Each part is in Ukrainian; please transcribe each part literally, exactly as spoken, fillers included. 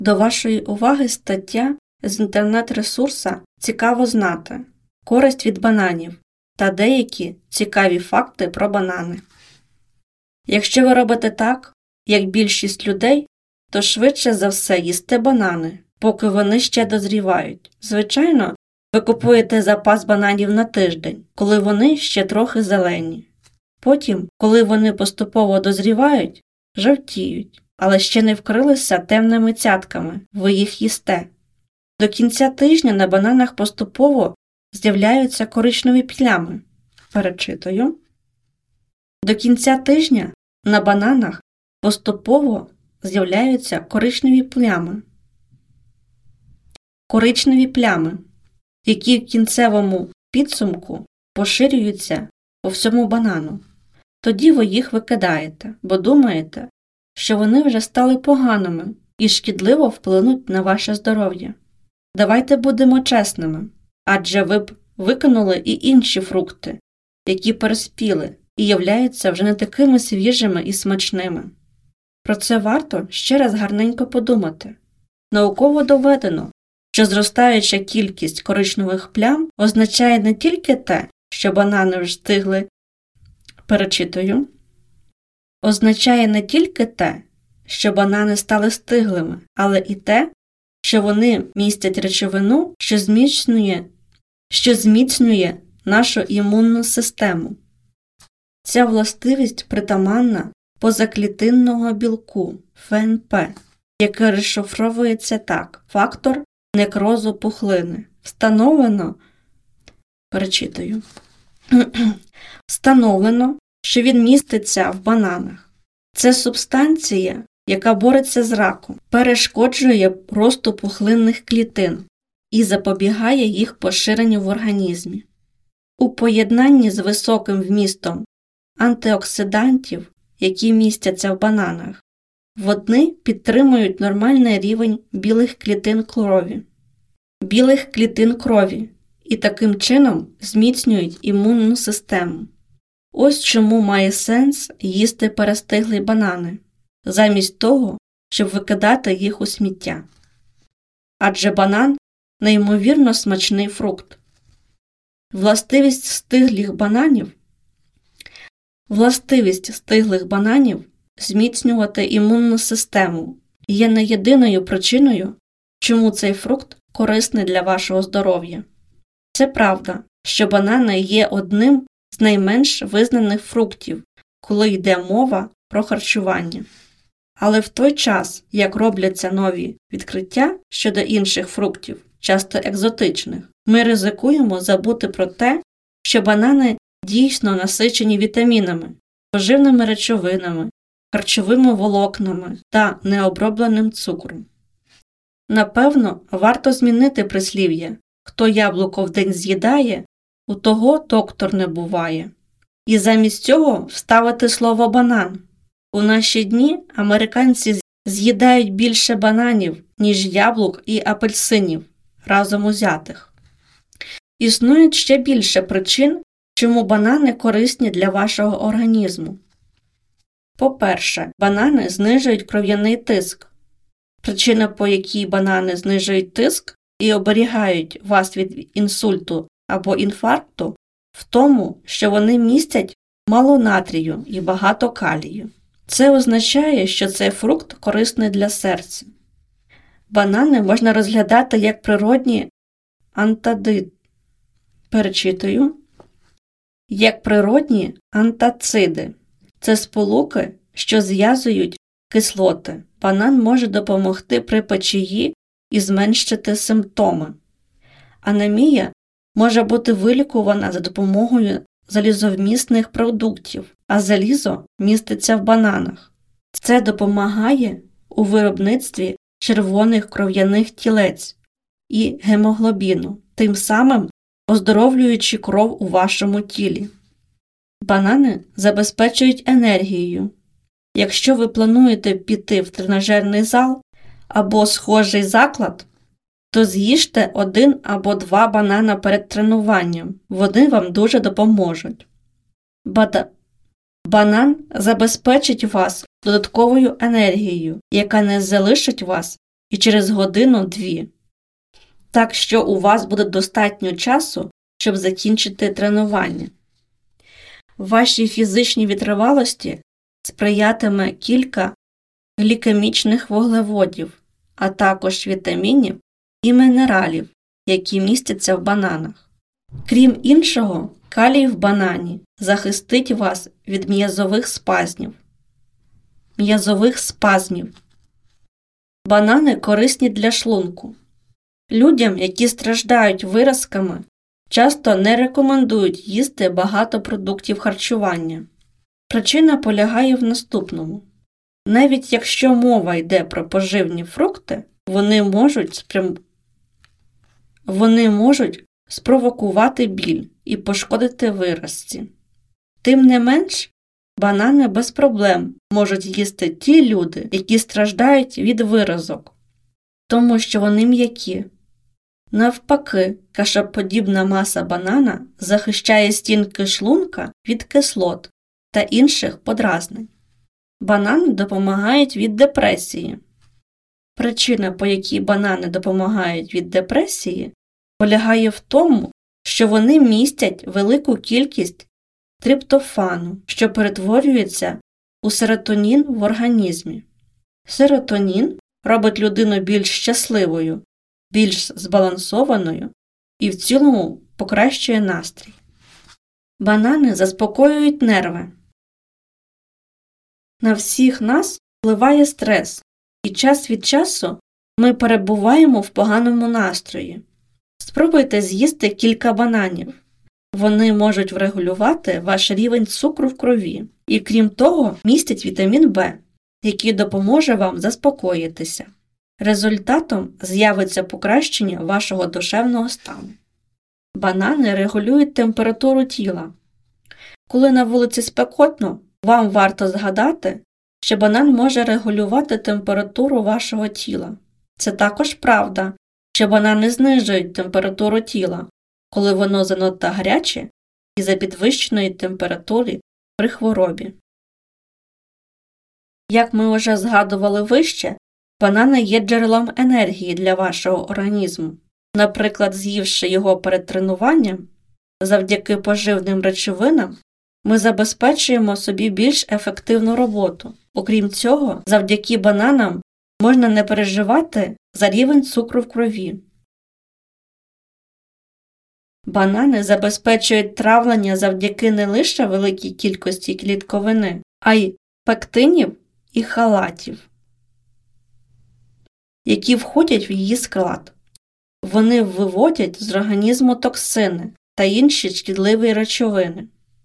До вашої уваги стаття з інтернет-ресурса «Цікаво знати. Користь від бананів» та деякі цікаві факти про банани. Якщо ви робите так, як більшість людей, то швидше за все їсте банани, поки вони ще дозрівають. Звичайно, ви купуєте запас бананів на тиждень, коли вони ще трохи зелені. Потім, коли вони поступово дозрівають, жовтіють, але ще не вкрилися темними цятками, ви їх їсте. До кінця тижня на бананах поступово з'являються коричневі плями. Перечитую. До кінця тижня на бананах поступово з'являються коричневі плями. Коричневі плями, які в кінцевому підсумку поширюються по всьому банану. Тоді ви їх викидаєте, бо думаєте, що вони вже стали поганими і шкідливо вплинуть на ваше здоров'я. Давайте будемо чесними, адже ви б викинули і інші фрукти, які переспіли і являються вже не такими свіжими і смачними. Про це варто ще раз гарненько подумати. Науково доведено, що зростаюча кількість коричневих плям означає не тільки те, що банани вже встигли, перечитую, означає не тільки те, що банани стали стиглими, але і те, що вони містять речовину, що зміцнює, що зміцнює нашу імунну систему. Ця властивість притаманна позаклітинного білку Ф Н П, яке розшифровується так: фактор некрозу пухлини. Встановлено, перечитую, встановлено, що він міститься в бананах. Це субстанція, яка бореться з раком, перешкоджує росту пухлинних клітин і запобігає їх поширенню в організмі. У поєднанні з високим вмістом антиоксидантів, які містяться в бананах, вони підтримують нормальний рівень білих клітин крові, білих клітин крові і таким чином зміцнюють імунну систему. Ось чому має сенс їсти перестиглі банани, замість того, щоб викидати їх у сміття. Адже банан – неймовірно смачний фрукт. Властивість стиглих бананів Властивість стиглих бананів – зміцнювати імунну систему є не єдиною причиною, чому цей фрукт корисний для вашого здоров'я. Це правда, що банани є одним з найменш визнаних фруктів, коли йде мова про харчування. Але в той час, як робляться нові відкриття щодо інших фруктів, часто екзотичних, ми ризикуємо забути про те, що банани дійсно насичені вітамінами, поживними речовинами, харчовими волокнами та необробленим цукром. Напевно, варто змінити прислів'я «Хто яблуко вдень з'їдає, у того доктор не буває». І замість цього вставити слово «банан». У наші дні американці з'їдають більше бананів, ніж яблук і апельсинів, разом узятих. Існує ще більше причин, чому банани корисні для вашого організму. По-перше, банани знижують кров'яний тиск. Причина, по якій банани знижують тиск і оберігають вас від інсульту або інфаркту, в тому, що вони містять мало натрію і багато калію. Це означає, що цей фрукт корисний для серця. Банани можна розглядати як природні антади... Перечитую. Як природні антациди. Це сполуки, що зв'язують кислоти. Банан може допомогти при печії і зменшити симптоми. Анемія може бути вилікувана за допомогою залізовмісних продуктів, а залізо міститься в бананах. Це допомагає у виробництві червоних кров'яних тілець і гемоглобіну, тим самим оздоровлюючи кров у вашому тілі. Банани забезпечують енергією. Якщо ви плануєте піти в тренажерний зал або схожий заклад, то з'їжте один або два банана перед тренуванням, вони вам дуже допоможуть. Бада... Банан забезпечить вас додатковою енергією, яка не залишить вас і через годину-дві. Так що у вас буде достатньо часу, щоб закінчити тренування. Вашій фізичній витривалості сприятиме кілька глікемічних вуглеводів, а також вітамінів і мінералів, які містяться в бананах. Крім іншого, калій в банані захистить вас від м'язових спазмів. М'язових спазмів. Банани корисні для шлунку. Людям, які страждають виразками, часто не рекомендують їсти багато продуктів харчування. Причина полягає в наступному. Навіть якщо мова йде про поживні фрукти, вони можуть, спрям... вони можуть спровокувати біль і пошкодити виразці. Тим не менш, банани без проблем можуть їсти ті люди, які страждають від виразок, тому що вони м'які. Навпаки, кашеподібна маса банана захищає стінки шлунка від кислот та інших подразнень. Банани допомагають від депресії. Причина, по якій банани допомагають від депресії, полягає в тому, що вони містять велику кількість триптофану, що перетворюється у серотонін в організмі. Серотонін робить людину більш щасливою, більш збалансованою і в цілому покращує настрій. Банани заспокоюють нерви. На всіх нас впливає стрес, і час від часу ми перебуваємо в поганому настрої. Спробуйте з'їсти кілька бананів. Вони можуть врегулювати ваш рівень цукру в крові і, крім того, містять вітамін Б, який допоможе вам заспокоїтися. Результатом з'явиться покращення вашого душевного стану. Банани регулюють температуру тіла. Коли на вулиці спекотно, вам варто згадати, що банан може регулювати температуру вашого тіла. Це також правда, що банани знижують температуру тіла, коли воно занадто гаряче і за підвищеної температури при хворобі. Як ми вже згадували вище, банани є джерелом енергії для вашого організму. Наприклад, з'ївши його перед тренуванням, завдяки поживним речовинам, ми забезпечуємо собі більш ефективну роботу. Окрім цього, завдяки бананам можна не переживати за рівень цукру в крові. Банани забезпечують травлення завдяки не лише великій кількості клітковини, а й пектинів і халатів, які входять в її склад. Вони виводять з організму токсини та інші шкідливі речовини.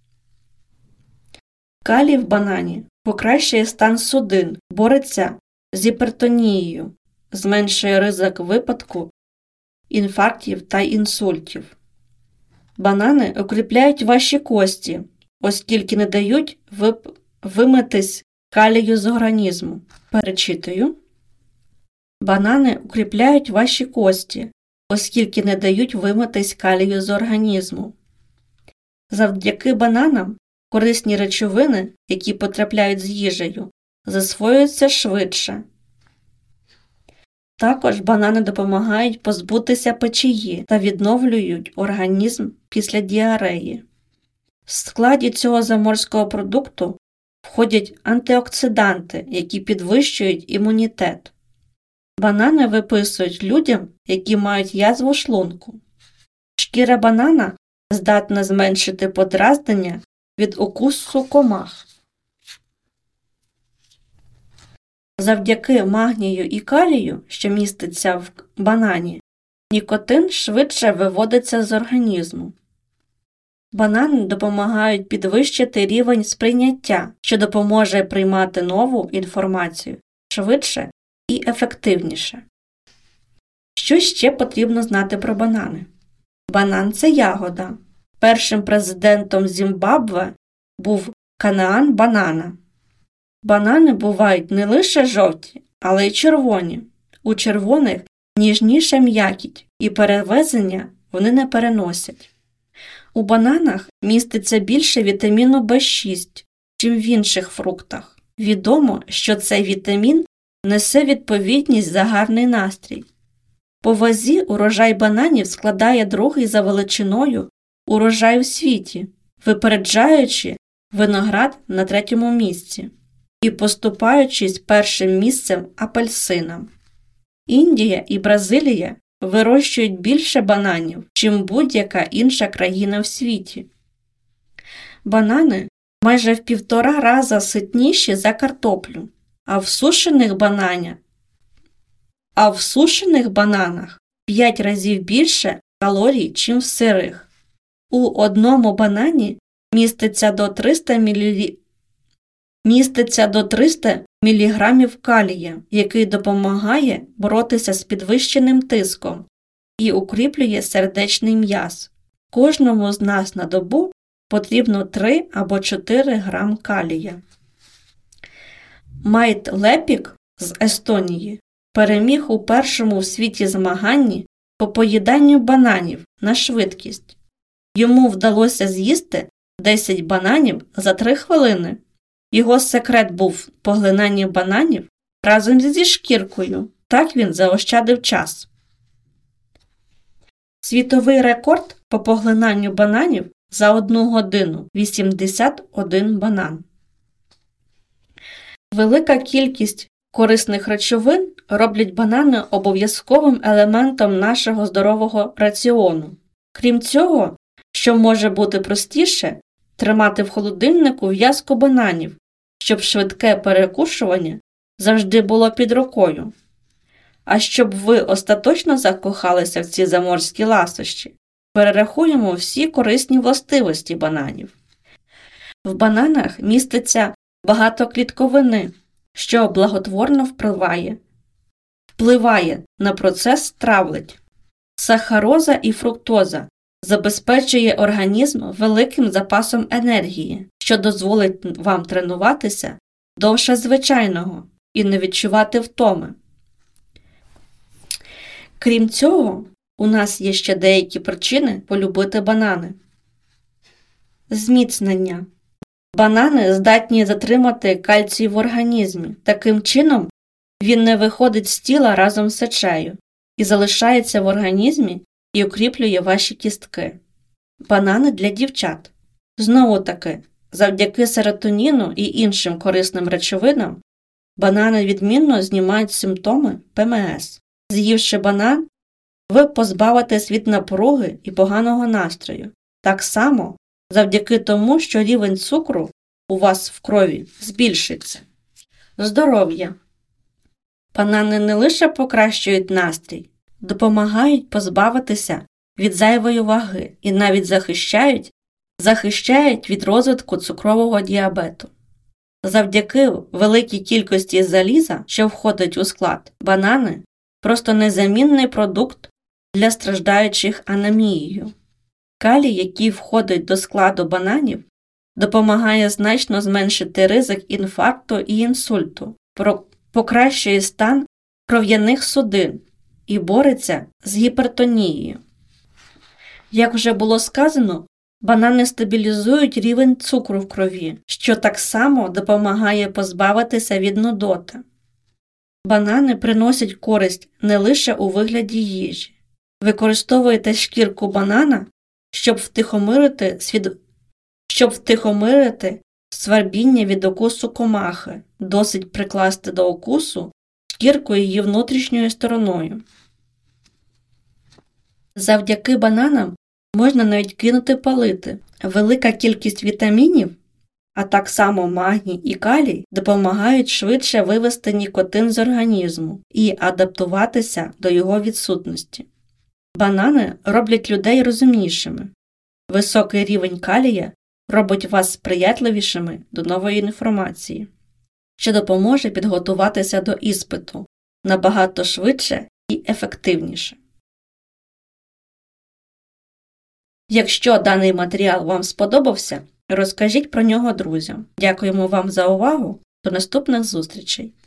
Калій в банані покращує стан судин, бореться з гіпертонією, зменшує ризик випадку інфарктів та інсультів. Банани укріпляють ваші кості, оскільки не дають вип... вимитись калію з організму. Перечитую. Банани укріпляють ваші кості, оскільки не дають вимитись калію з організму. Завдяки бананам корисні речовини, які потрапляють з їжею, засвоюються швидше. Також банани допомагають позбутися печії та відновлюють організм після діареї. В складі цього заморського продукту входять антиоксиданти, які підвищують імунітет. Банани виписують людям, які мають язву шлунку. Шкіра банана здатна зменшити подразнення від укусу комах. Завдяки магнію і калію, що міститься в банані, нікотин швидше виводиться з організму. Банани допомагають підвищити рівень сприйняття, що допоможе приймати нову інформацію швидше і ефективніше. Що ще потрібно знати про банани? Банан – це ягода. Першим президентом Зімбабве був Канаан Банана. Банани бувають не лише жовті, але й червоні. У червоних ніжніша м'якіть, і перевезення вони не переносять. У бананах міститься більше вітаміну Б шість, чим в інших фруктах. Відомо, що цей вітамін несе відповідність за гарний настрій. По вазі урожай бананів складає другий за величиною урожай у світі, випереджаючи виноград на третьому місці і поступаючись першим місцем апельсинам. Індія і Бразилія вирощують більше бананів, чим будь-яка інша країна в світі. Банани майже в півтора раза ситніші за картоплю, а в сушених бананях, а в сушених бананах п'ять разів більше калорій, чим в сирих. У одному банані міститься до триста мілі... міститься до триста міліграмів калія, який допомагає боротися з підвищеним тиском і укріплює сердечний м'яз. Кожному з нас на добу потрібно три або чотири грам калія. Майт Лепік з Естонії переміг у першому в світі змаганні по поїданню бананів на швидкість. Йому вдалося з'їсти десять бананів за три хвилини. Його секрет був в поглинанні бананів разом зі шкіркою. Так він заощадив час. Світовий рекорд по поглинанню бананів за одну годину – вісімдесят один банан. Велика кількість корисних речовин роблять банани обов'язковим елементом нашого здорового раціону. Крім цього, що може бути простіше, тримати в холодильнику в'язку бананів, щоб швидке перекушування завжди було під рукою. А щоб ви остаточно закохалися в ці заморські ласощі, перерахуємо всі корисні властивості бананів. В бананах міститься багато клітковини, що благотворно впливає, впливає на процес травлення. Сахароза і фруктоза забезпечує організм великим запасом енергії, що дозволить вам тренуватися довше звичайного і не відчувати втоми. Крім цього, у нас є ще деякі причини полюбити банани. Зміцнення. Банани здатні затримати кальцій в організмі. Таким чином, він не виходить з тіла разом з сечею і залишається в організмі і укріплює ваші кістки. Банани для дівчат. Знову-таки, завдяки серотоніну і іншим корисним речовинам, банани відмінно знімають симптоми пе ем ес. З'ївши банан, ви позбавитесь від напруги і поганого настрою. Так само, завдяки тому, що рівень цукру у вас в крові збільшиться. Здоров'я. Банани не лише покращують настрій, допомагають позбавитися від зайвої ваги і навіть захищають, захищають від розвитку цукрового діабету. Завдяки великій кількості заліза, що входить у склад, банани – просто незамінний продукт для страждаючих анемією. Калій, який входить до складу бананів, допомагає значно зменшити ризик інфаркту і інсульту, покращує стан кров'яних судин і бореться з гіпертонією. Як вже було сказано, банани стабілізують рівень цукру в крові, що так само допомагає позбавитися від нудоти. Банани приносять користь не лише у вигляді їжі. Використовуйте шкірку банана, щоб втихомирити, свід... щоб втихомирити свербіння від укусу комахи. Досить прикласти до укусу шкірку її внутрішньою стороною. Завдяки бананам можна навіть кинути палити. Велика кількість вітамінів, а так само магній і калій, допомагають швидше вивести нікотин з організму і адаптуватися до його відсутності. Банани роблять людей розумнішими. Високий рівень калія робить вас сприятливішими до нової інформації, що допоможе підготуватися до іспиту набагато швидше і ефективніше. Якщо даний матеріал вам сподобався, розкажіть про нього друзям. Дякуємо вам за увагу. До наступних зустрічей!